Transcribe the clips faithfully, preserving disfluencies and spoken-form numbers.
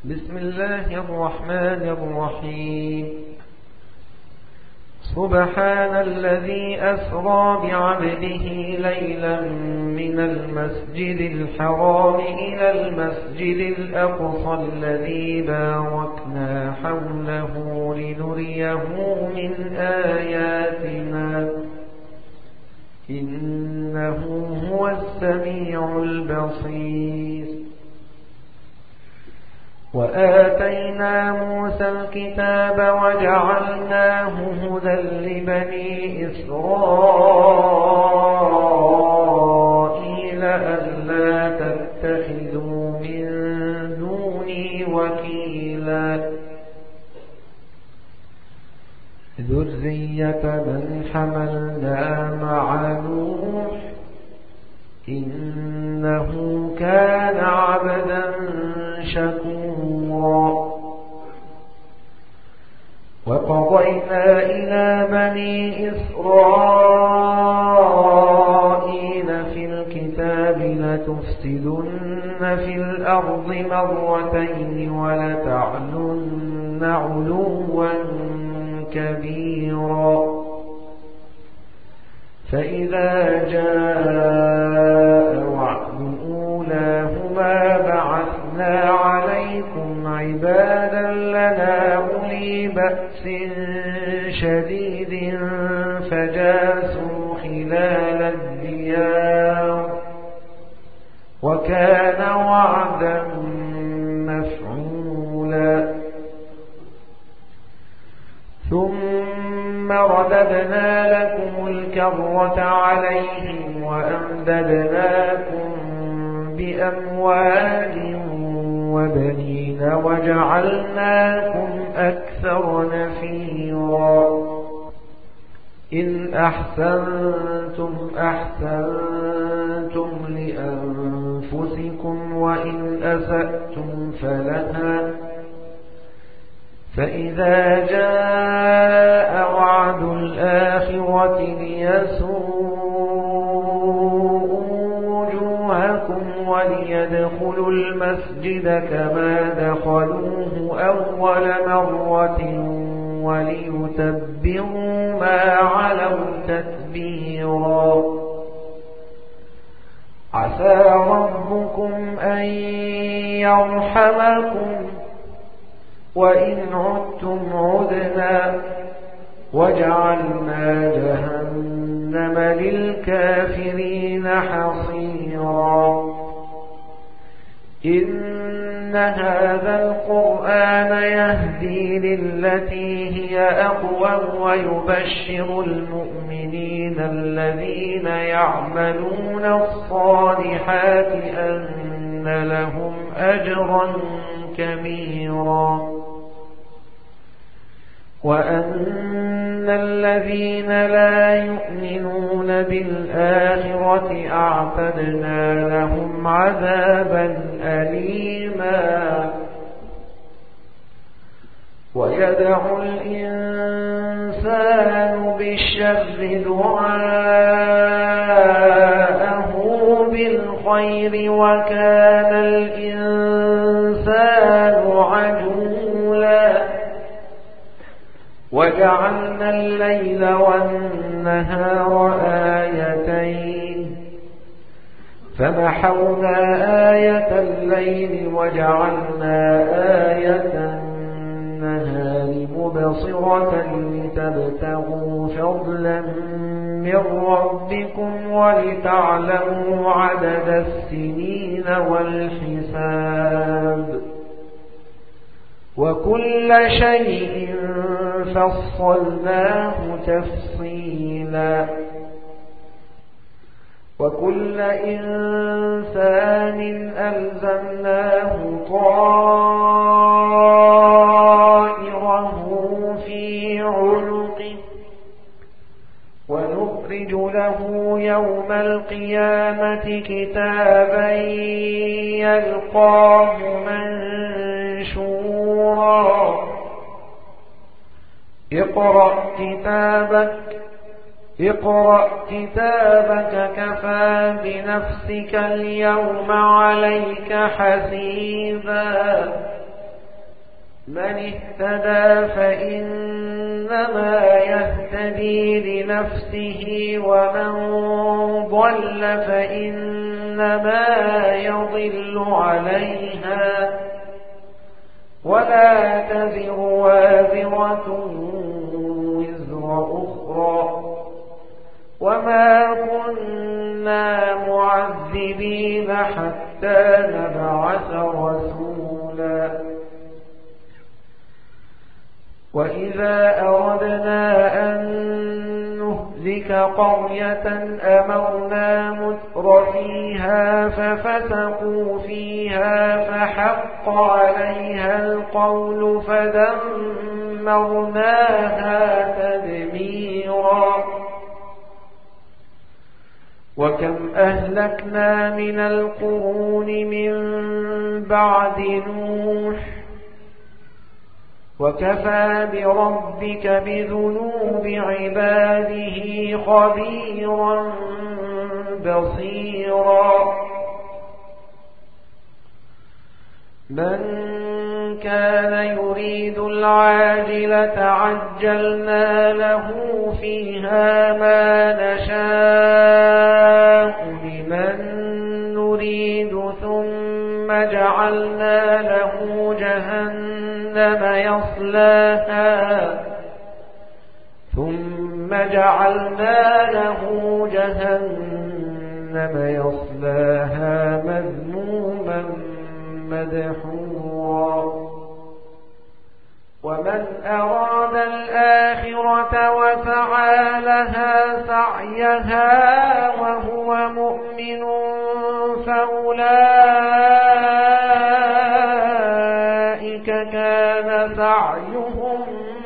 بسم الله الرحمن الرحيم. سبحان الذي أسرى بعبده ليلا من المسجد الحرام إلى المسجد الأقصى الذي باركنا حوله لنريه من آياتنا إنه هو السميع البصير. وآتينا موسى الكتاب وجعلناه هدى لبني إسرائيل ألا تتخذوا من دوني وكيلا ذرية من حملنا مع نوح إنه كان عبدا شكورا. وقضينا إلى بني إسرائيل في الكتاب لتفسدن في الأرض مرتين ولتعلن علوا كبيرا. فإذا جاء وعد أولاهما بعثنا عليكم عبادا لنا أولي بأس شديد فجاسوا خلال الديار وكان وعدا مفعولا. ثم رددنا لكم الكرة عليهم وأمددناكم بأموال وبنين وجعلناكم أكثر نفيرا. إن أحسنتم أحسنتم لأنفسكم وإن أسأتم فلها. فإذا جاء وعد الآخرة ليسوءوا وجوهكم وليدخلوا المسجد كما دخلوه أول مرة وليتبروا ما علوا تتبيرا. عسى ربكم أن يرحمكم وإن عدتم عدنا وجعلنا جهنم للكافرين حصيرا. إن هذا القرآن يهدي للتي هي أقوم ويبشر المؤمنين الذين يعملون الصالحات أن لهم أجرا كبيرا وأن الذين لا يؤمنون بالآخرة أعتدنا لهم عذابا أليما. ويدعو الإنسان بالشر دعاءه بالخير وكان الإنسان عجولا. وجعلنا الليل والنهار آيتين فمحونا آية الليل وجعلنا آية النهار مبصرة لتبتغوا فضلا من ربكم ولتعلموا عدد السنين والحساب وكل شيء فصلناه تفصيلا. وكل إنسان ألزمناه طائره في عنقه ونخرج له يوم القيامة كتابا يلقاه منشورا. اقرأ كتابك اقرأ كتابك كفى بنفسك اليوم عليك حسيبا من اهتدى فإنما يهتدي لنفسه ومن ضل فإنما يضل عليها ولا تزر وازرة وزر أخرى وما كنا معذبين حتى نبعث رسولا وإذا أردنا أن نهلك قرية أمرنا متر فيها ففسقوا فيها فحق عليها القول فدمرناها تدميرا وكم أهلكنا من القرون من بعد نوح وكفى بربك بذنوب عباده خبيرا بصيرا من كان يريد العاجلة عجلنا له فيها ما نشاء لمن نريد ثم جعلنا له جهنم يصلاها ثم جعلنا له جهنم يصلاها مذموما مدحورا ومن أراد الآخرة وسعى لها سعيها وهو مؤمن فأولئك كان سعيهم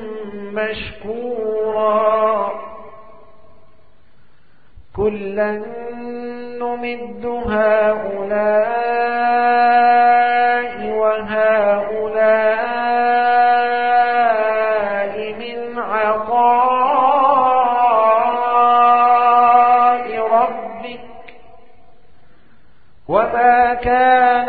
مشكورا كلا نمد هؤلاء وهؤلاء من عطاء ربك وما كان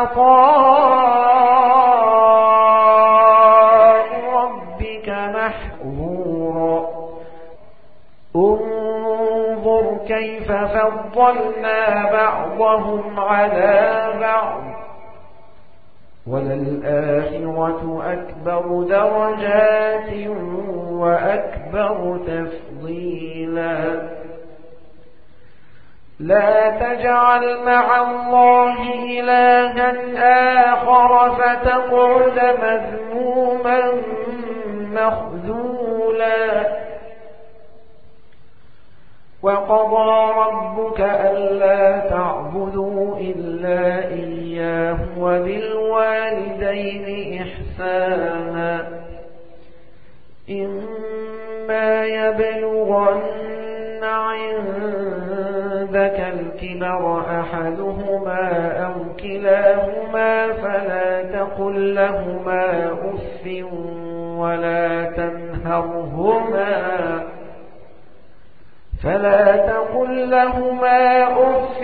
عطاء ربك محظورا انظر كيف فضلنا بعضهم على بعض وللآخرة أكبر درجات وأكبر تفضيلا لا تجعل مع الله إلها آخر فتقعد مذموما مخذولا وقضى ربك ألا تعبدوا إلا إياه وبالوالدين إحسانا إما يبلغن عندك الكبر أحدهما أو كلاهما فلا تقل لهما أف ولا تنهرهما فلا تقل لهما أف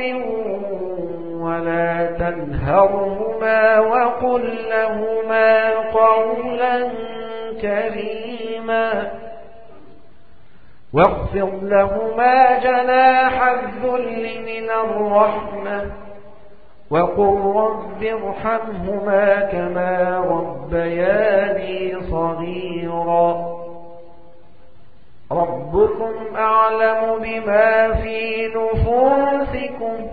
ولا تنهرهما وقل لهما قولا كريما واخفض لهما جناح الذل من الرحمة وقل رب ارحمهما كما ربياني صغيرا ربكم أعلم بما في نفوسكم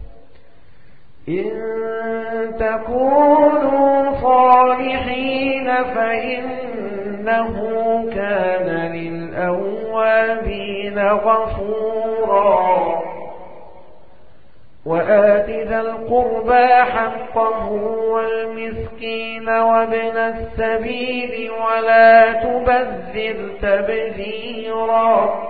إن تكونوا صالحين فإنه كان للأوابين غفورا وآت ذا القربى حقه والمسكين وابن السبيل ولا تبذر تبذيرا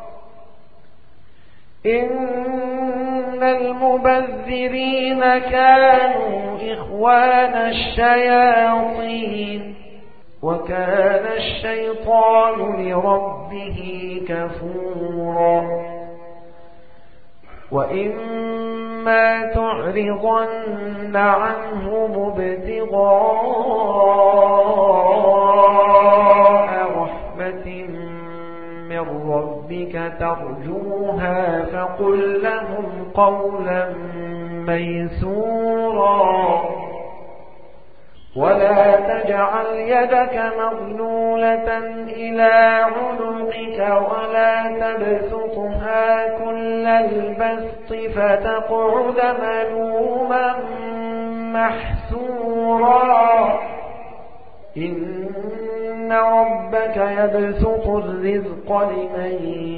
إن المبذرين كانوا إخوان الشياطين وكان الشيطان لربه كفورا وإما تعرضن عنهم ابتغاء ربك ترجوها فقل لهم قولا ميسورا ولا تجعل يدك مغلولة إلى عنقك ولا تبسطها كل البسط فتقعد ملوما محسورا إن ربك يبسط الرزق لمن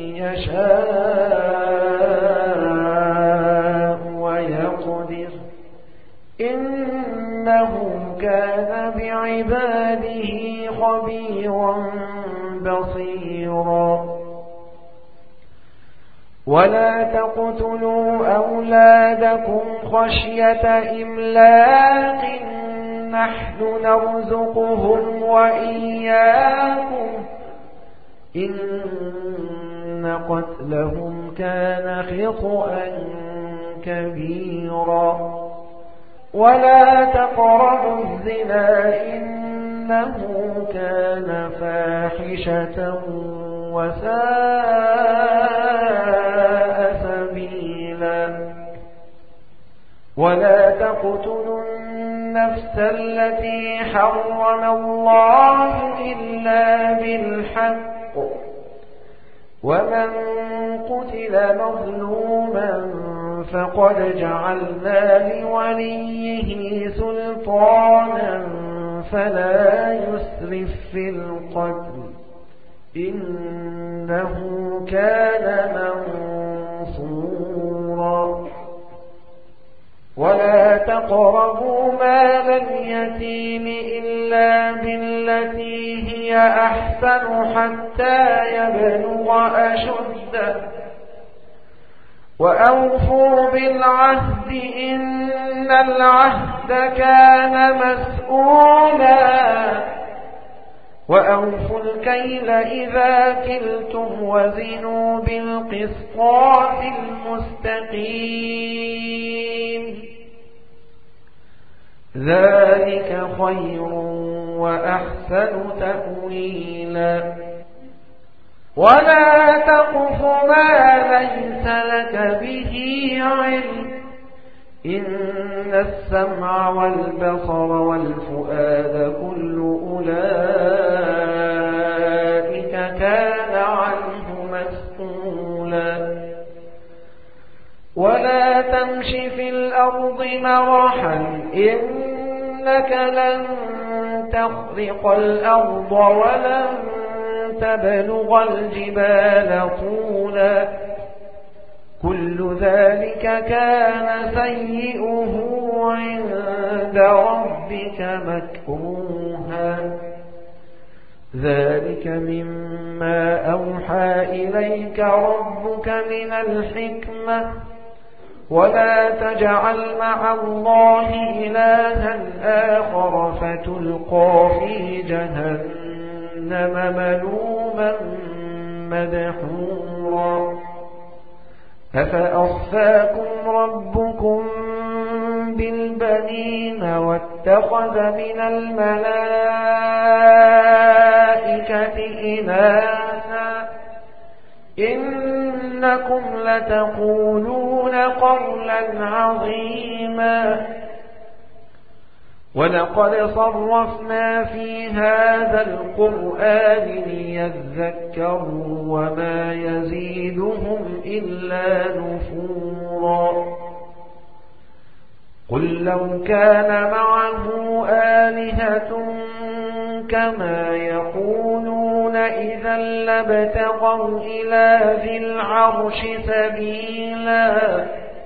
يشاء ويقدر إنه كان بعباده خبيرا بصيرا ولا تقتلوا أولادكم خشية إملاق نحن نرزقهم وإياكم إن قتلهم كان خطأ كبيرا ولا تقربوا الزنا إنه كان فاحشة وساء سبيلا ولا تقتلوا النفس التي حرم الله إلا بالحق ومن قتل مظلوما فقد جعلنا لوليه سلطانا فلا يسرف في القتل إنه كان منصورا ولا تقربوا مال اليتيم إلا بالتي هي أحسن حتى يبلغ أشده وأوفوا بالعهد إن العهد كان مسؤولا وأوفوا الكيل إذا كلتم وزنوا بالقسطاس المستقيم ذلك خير وأحسن تأويلا ولا تقف ما ليس لك به علم إن السمع والبصر والفؤاد كل أولئك كان عنه مسؤولا ولا تمش في الأرض مرحا إنك لن تخرق الأرض ولن تبلغ الجبال طولا كل ذلك كان سيئه عند ربك مكروها ذلك مما أوحى إليك ربك من الحكمة ولا تجعل مع الله إلها آخر فتلقى في جهنم ملوما مدحورا أفأصفاكم ربكم بالبنين واتخذ من الملائكة إناثا إنكم لتقولون قولا عظيما ولقد صرفنا في هذا القرآن ليذكروا وما يزيدهم إلا نفورا قل لو كان معه آلهة كما يقولون إذا لابتغوا إلى ذي العرش سبيلا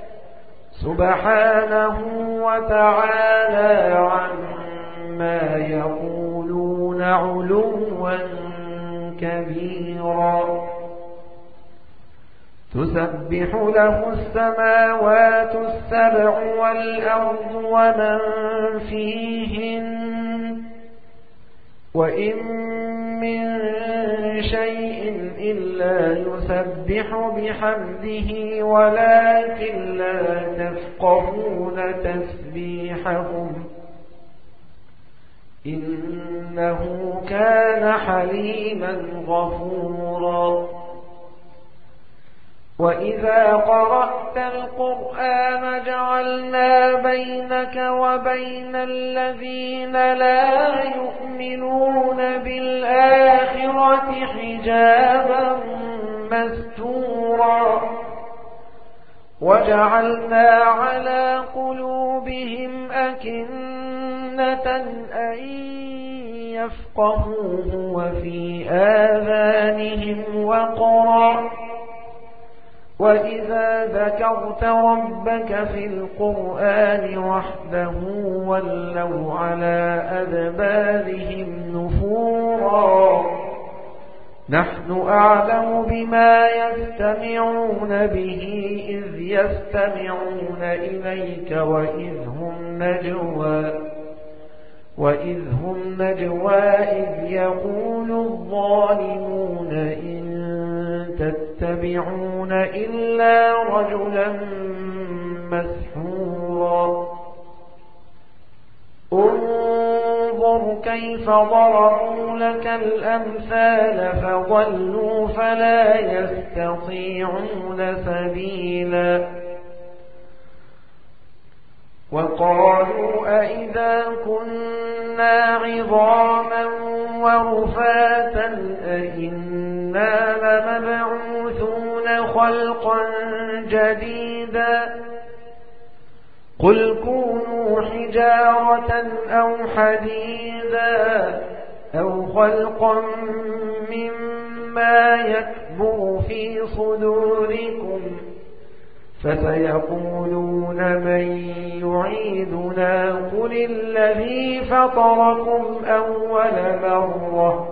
سبحانه وتعالى عما يقولون علوا كبيرا تسبح له السماوات السبع والأرض ومن فيهن وإن من شيء إلا يسبح بحمده ولكن لا تفقهون تسبيحهم إنه كان حليما غفورا وإذا قرأت القرآن جعلنا بينك وبين الذين لا يؤمنون بالآخرة حجابا مستورا وجعلنا على قلوبهم أكنة أن يفقهوه وفي آذانهم وقرا وإذا ذكرت ربك في القرآن وحده ولوا على أدبارهم نفورا نحن أعلم بما يستمعون به إذ يستمعون إليك وإذ هم نجوى وإذ هم نجوى إذ يقول الظالمون إن تتبعون إلا رجلا مسحورا انظر كيف ضربوا لك الأمثال فضلوا فلا يستطيعون سبيلا وقالوا أئذا كنا عظاما ورفاتا أئنا لمبعوثون خلقا جديدا قل كونوا حجارة أو حديدا أو خلقا مما يكبر في صدوركم فسيقولون من يعيدنا قل الذي فطركم أول مرة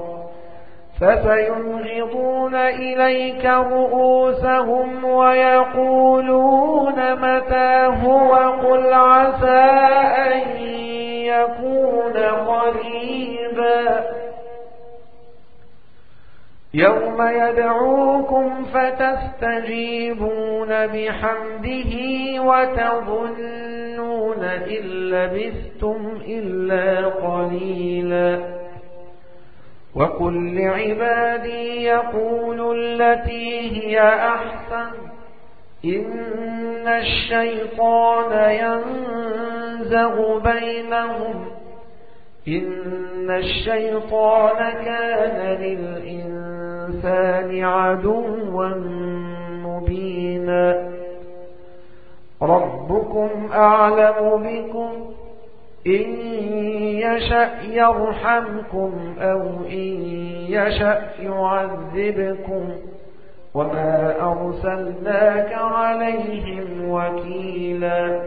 فسينغضون إليك رؤوسهم ويقولون متى هو قل عسى أن يكون قريبا يوم يدعوكم فتستجيبون بحمده وتظنون إن لبثتم إلا قليلا وقل لعبادي يقولوا التي هي أحسن إن الشيطان ينزغ بينهم إن الشيطان كان للإنسان عدوا مبينا ربكم أعلم بكم إن يشأ يرحمكم أو إن يشأ يعذبكم وما أرسلناك عليهم وكيلا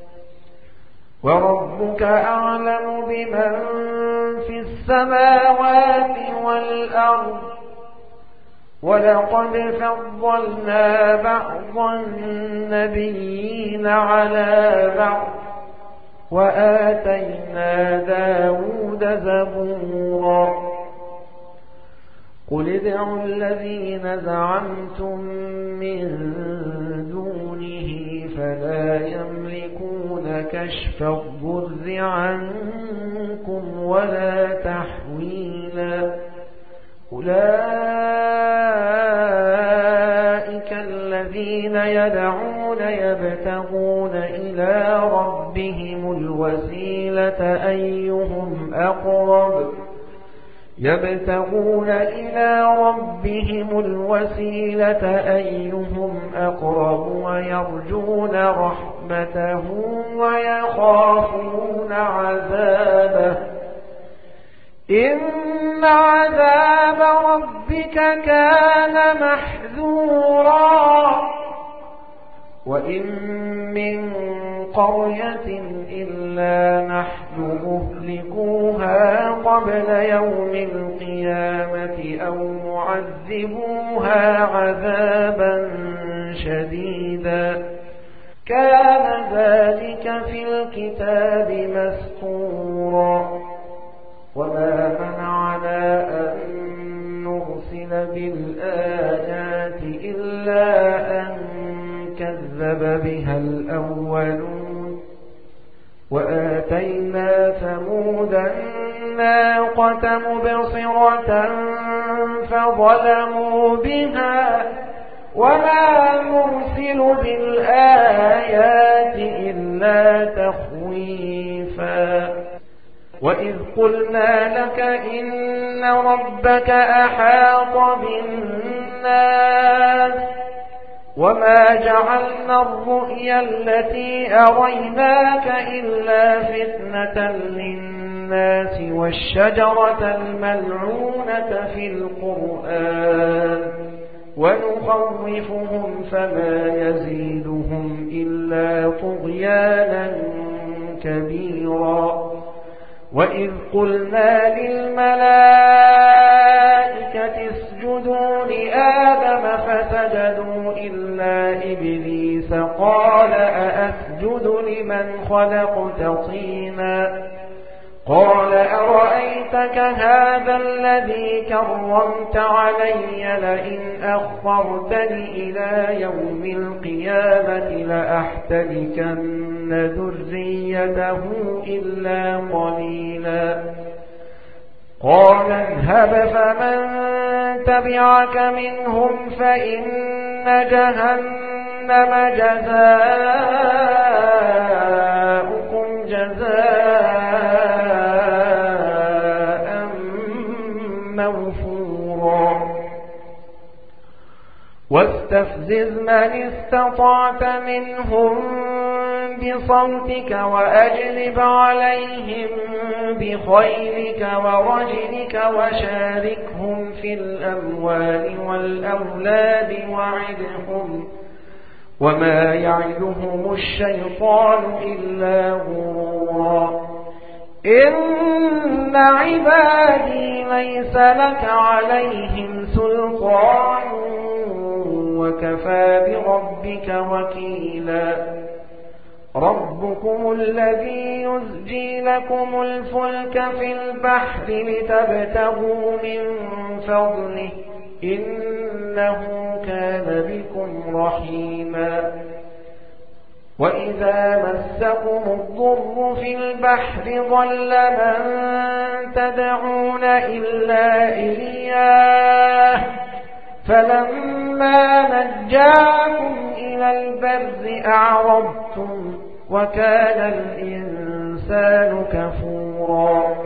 وربك أعلم بمن في السماوات والأرض ولقد فضلنا بعض النبيين على بعض وآتينا داود زبورا قل ادعوا الذين زعمتم من دونه فلا يملكون كشف الضر عنكم ولا تحويلا أولئك الذين يدعون يبتغون إلى ربهم الوسيلة أيهم أقرب يبتغون إلى ربهم الوسيلة أيهم أقرب ويرجون رحمته ويخافون عذابه إن عذاب ربك كان محذورا وإن من قرية إلا نحن مهلكوها قبل يوم القيامة أو معذبوها عذابا شديدا كان ذلك في الكتاب مسطورا وما منعنا أن نرسل بالآيات إلا أن كذب بها الأولون وآتينا ثمود الناقة مبصرة فظلموا بها وما نرسل بالآيات إلا تخويفا وإذ قلنا لك إن ربك أحاط بالناس وما جعلنا الرؤيا التي أريناك إلا فتنة للناس والشجرة الملعونة في القرآن ونخوفهم فما يزيدهم إلا طغيانا كبيرا وإذ قلنا للملائكة اسجدوا لآدم فسجدوا إلا إبليس قال أأسجد لمن خلقت طينا قال أرأيتك هذا الذي كرمت علي لئن أخرتني إلى يوم القيامة لأحتركن ذريته إلا قليلا قال اذهب فمن تبعك منهم فإن جهنم جزاؤكم جزاء موفورا واستفزز من استطعت منهم بصوتك وأجلب عليهم بخيلك ورجلك وشاركهم في الأموال والأولاد وعدهم وما يعدهم الشيطان إلا غرورا إن عبادي ليس لك عليهم سلطان وكفى بربك وكيلا ربكم الذي يزجي لكم الفلك في البحر لتبتغوا من فضله إنه كان بكم رحيما وإذا مسكم الضر في البحر ضل من تدعون إلا إياه فلما نجاكم إلى البر أعرضتم وكان الإنسان كفورا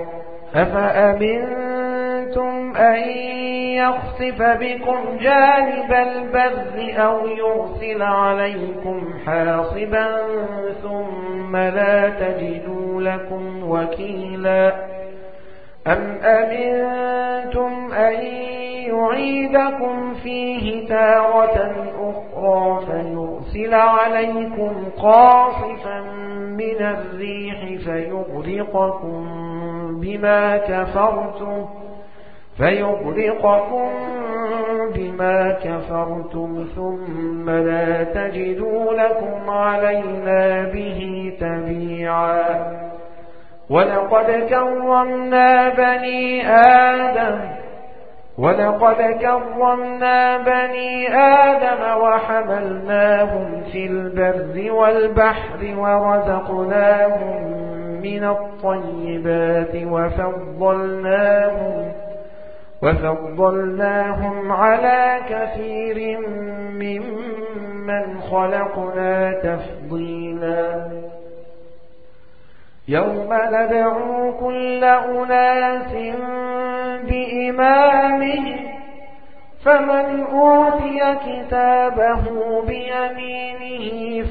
أفأمنتم أن يخسف بكم جانب البر أو يرسل عليكم حاصبا ثم لا تجدوا لكم وكيلا أم أمنتم أن يعيدكم فيه تارة أخرى فيرسل عليكم قاصفا من الريح فيغرقكم بما كفرتم فيغرقكم بما كفرتم ثم لا تجدوا لكم علينا به تبيعا ولقد كرمنا بني آدم ولقد كرمنا بني آدم وحملناهم في البر والبحر ورزقناهم من الطيبات وفضلناهم وفضلناهم على كثير ممن خلقنا تفضيلا يوم ندعو كل أناس بإمامه فمن أوتي كتابه بيمينه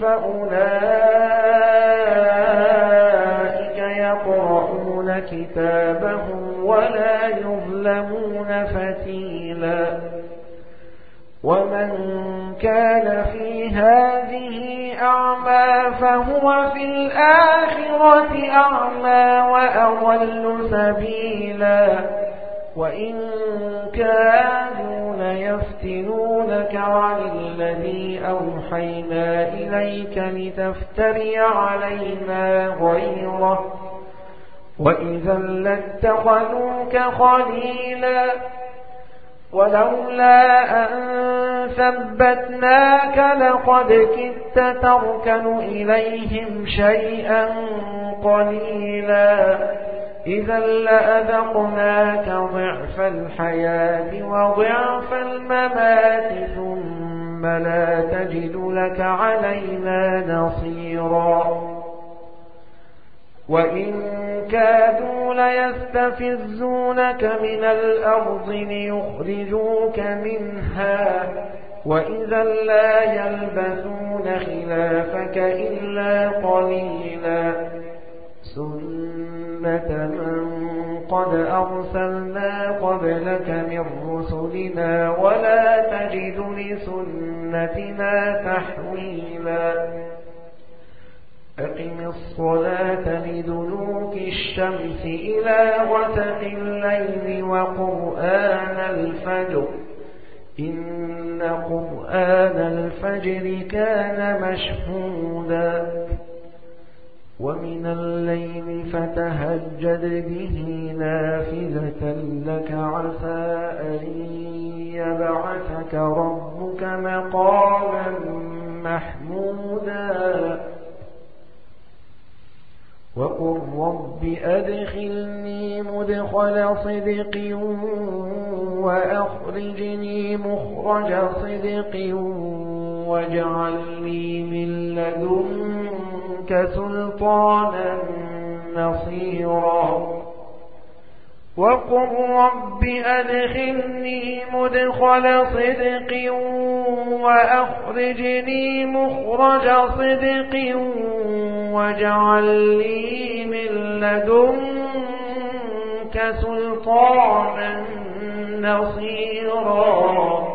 فأولئك يقرؤون كتابهم ولا يظلمون فتيلا ومن كان في هذه أعمى فهو في الآخرة أعمى وأضل سبيلا وإن كانوا ليفتنونك عن الذي أوحينا إليك لتفتري علينا غيره وإذا لاتخذوك خليلا ولولا أن ثبتناك لقد كدت تركن إليهم شيئا قليلا إذا لأذقناك ضعف الحياة وضعف الممات ثم ثم لا تجد لك علينا نصيرا وإن كادوا ليستفزونك من الأرض ليخرجوك منها وإذا لا يلبثون خلافك إلا قليلا سنة من قد أرسلنا قبلك من رسلنا ولا تجد لسنتنا تحويلا أقم الصلاة لدلوك الشمس إلى غسق الليل وقرآن الفجر إن قرآن الفجر كان مشهودا ومن الليل فتهجد به نافذة لك عسى أن يبعثك ربك مقاما محمودا وقل رب أدخلني مدخل صدق وأخرجني مخرج صدق واجعل لي من لدنك سلطانا نصيرا وقل رب أدخلني مدخل صدق وأخرجني مخرج صدق واجعل لي من لدنك سلطانا نصيرا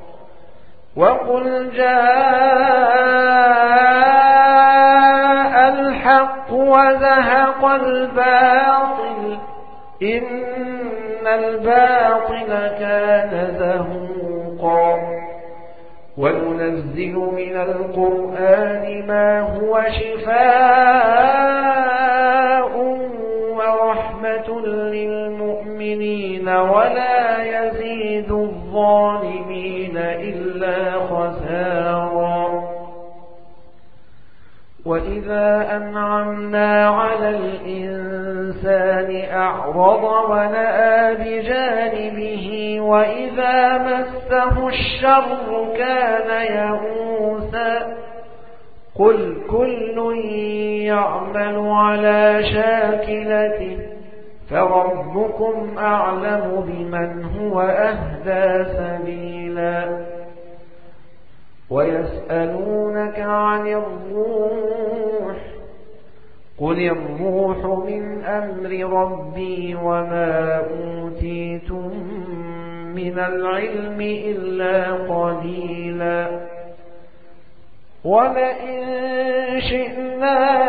وقل جاء الحق وزهق الباطل إن الباطل كان زهوقا وننزل من القرآن ما هو شفاء ورحمة للمؤمنين ولا يزيد الظالمين إلا خسارا وإذا أنعمنا على الإنسان أعرض ونأى بجانبه وإذا مسه الشر كان يئوسا قل كل يعمل على شاكلته فربكم أعلم بمن هو أهدى سبيلا ويسألونك عن الروح قل الروح من أمر ربي وما أوتيتم من العلم إلا قليلا ولئن شئنا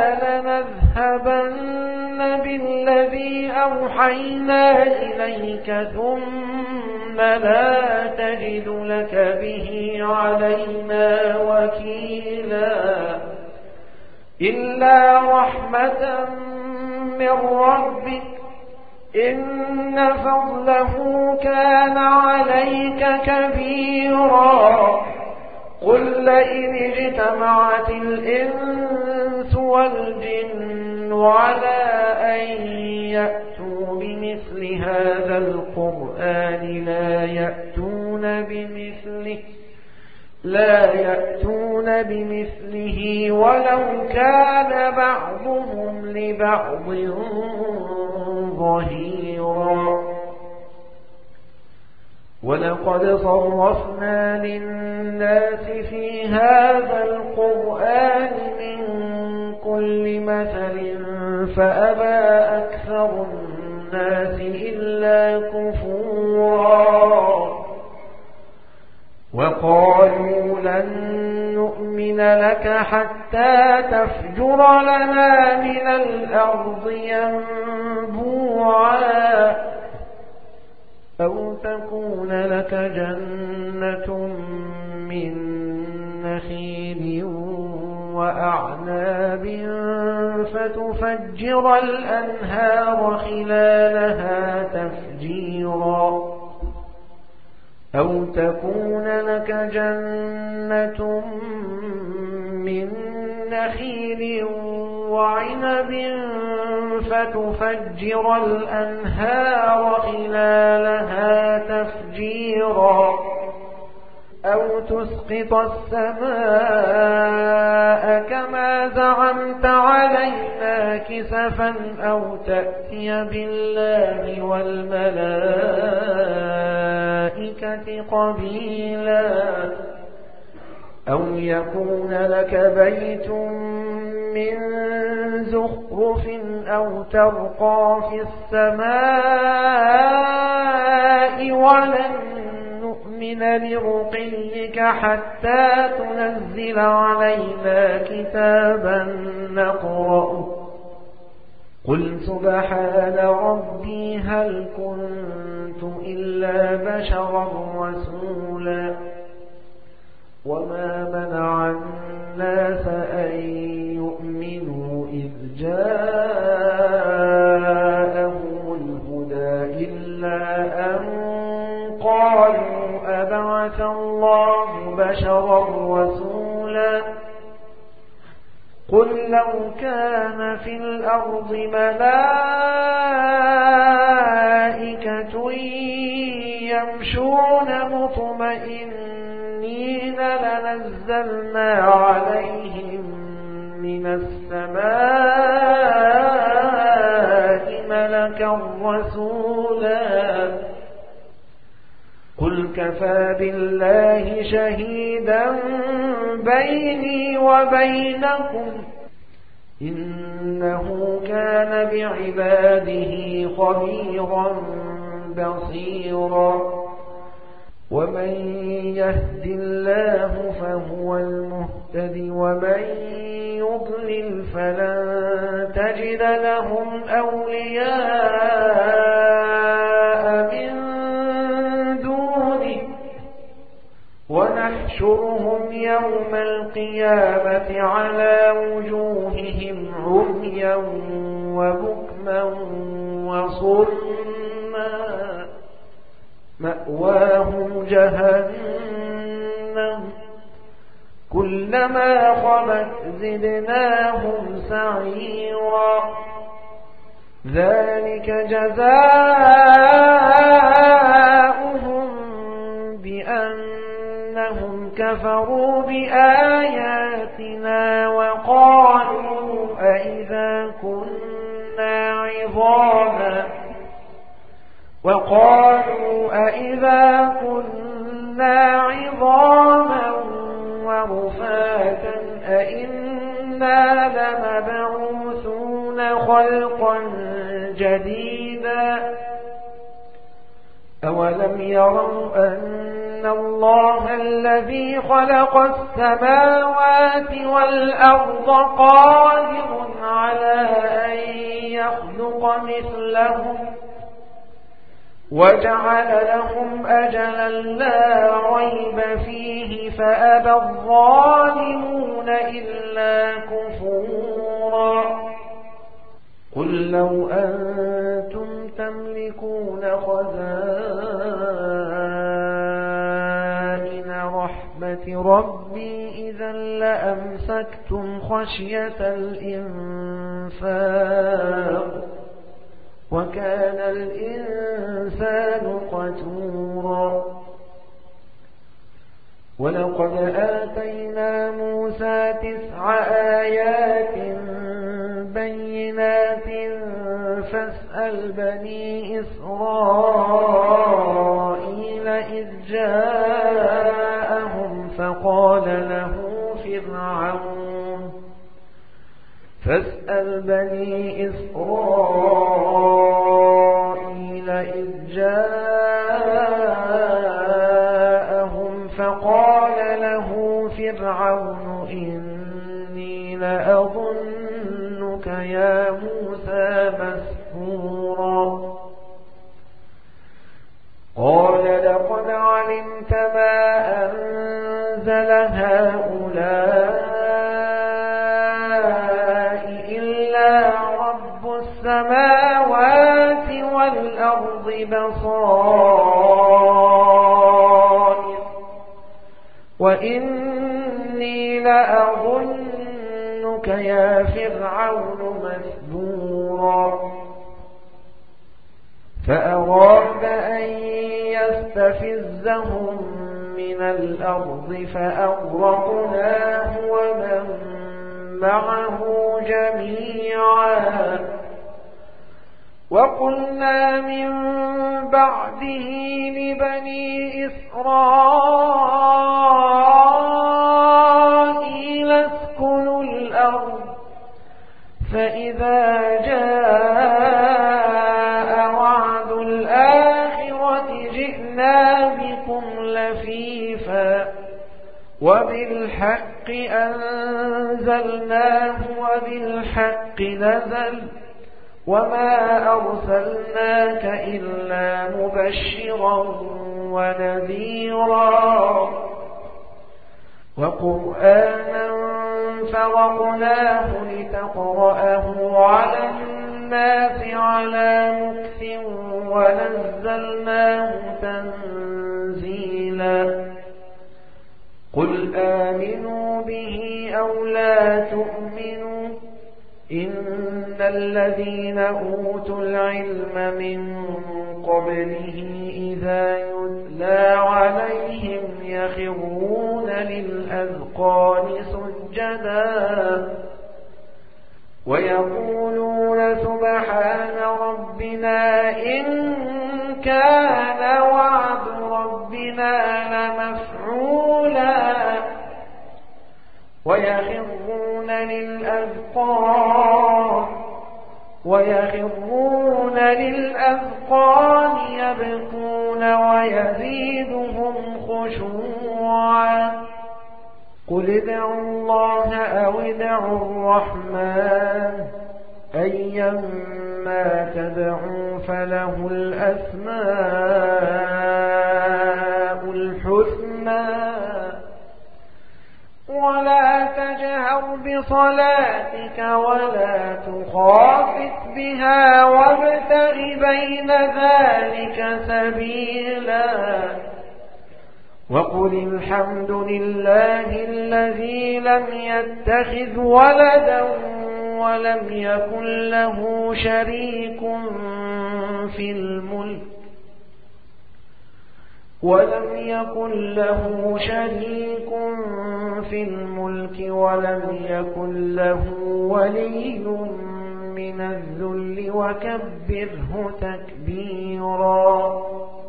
لنذهبن بالذي أوحينا إليك ثم لا تجد لك به علينا وكيلا إلا رحمة من ربك إن فضله كان عليك كبيرا قل لئن اجتمعت الإنس والجن على أن يأتوا بمثل هذا القرآن لا يأتون بمثله لا يأتون بمثله ولو كان بعضهم لبعض ظهيرا ولقد صرفنا للناس في هذا القرآن من كل مثل فأبى أكثر الناس إلا كفورا وقالوا لن نؤمن لك حتى تفجر لنا من الأرض ينبوعا أو تكون لك جنة من نخيل وأعناب فتفجر الأنهار خلالها تفجيرا أو تكون لك جنة من نخيل وعنب فتفجر الأنهار خلالها تفجيرا أو تسقط السماء كما زعمت علينا كسفا أو تأتي بالله والملائكة قبيلا أو يكون لك بيت من زخرف أو ترقى في السماء ولن نؤمن لرقيك حتى تنزل علينا كتابا نقرأه قل سبحان ربي هل كنت إلا بشرا رسولا وما منع الناس أن يؤمنوا إذ جاءهم الهدى إلا أن قالوا أبعث الله بشرا رسولا قل لو كان في الأرض ملائكة يمشون مطمئنين لنزلنا عليهم من السماء ملكا رسولا قل كفى بالله شهيدا بيني وبينكم إنه كان بعباده خبيرا بصيرا ومن يهد الله فهو المهتد ومن يضلل فلن تجد لهم أولياء من دونه ونحشرهم يوم القيامة على وجوههم عميا وبكما وصما مأواهم جهنم كلما خبت زدناهم سعيرا ذلك جزاؤهم بأنهم كفروا بآياتنا وقالوا أئذا كنا عظاما وقالوا أئذا كنا عظاما ورفاتا أئنا لمبعوثون خلقا جديدا أولم يروا أن الله الذي خلق السماوات والأرض قادر على أن يخلق مثلهم وجعل لهم أجلا لا ريب فيه فأبى الظالمون إلا كفورا قل لو أنتم تملكون خزائن رحمة ربي إذا لأمسكتم خشية الإنفاق وكان الإنسان قتورا ولقد آتينا موسى تسع آيات بينات فاسأل بني إسرائيل إذ جاءهم فقال له فرعون فاسأل بني إسرائيل إذ جاءهم فقال له فرعون إني لأظنك يا موسى مسحورا قال لقد علمت ما أنزل هؤلاء السماوات والأرض بصائر وإني لأظنك يا فرعون مثبورا فأراد أن يستفزهم من من الأرض فأغرقناه ومن معه جميعا وقلنا من بعده لبني إسرائيل اسكنوا الأرض فإذا جاء وعد الآخرة جئنا بكم لفيفا وبالحق أنزلناه وبالحق نزل وما أرسلناك إلا مبشرا ونذيرا وقرآنا فرقناه لتقرأه على الناس على مكث ونزلناه تنزيلا قل آمنوا به أو لا تؤمنوا إن الذين أوتوا العلم من قبله إذا يتلى عليهم يخرون للأذقان سجدا ويقولون سبحان ربنا إن كان وعد ربنا لمفعولا ويخرون للأذقان ويخرون للأذقان يبكون ويزيدهم خشوعا قل ادعوا الله أو ادعوا الرحمن أيما تدعوا فله الأسماء الحسنى ولا تجهر بصلاتك ولا تخافت بها وابتغ بين ذلك سبيلا وقل الحمد لله الذي لم يتخذ ولدا ولم يكن له شريك في الملك ولم يكن له شريك في الملك ولم يكن له ولي من الذل وكبره تكبيرا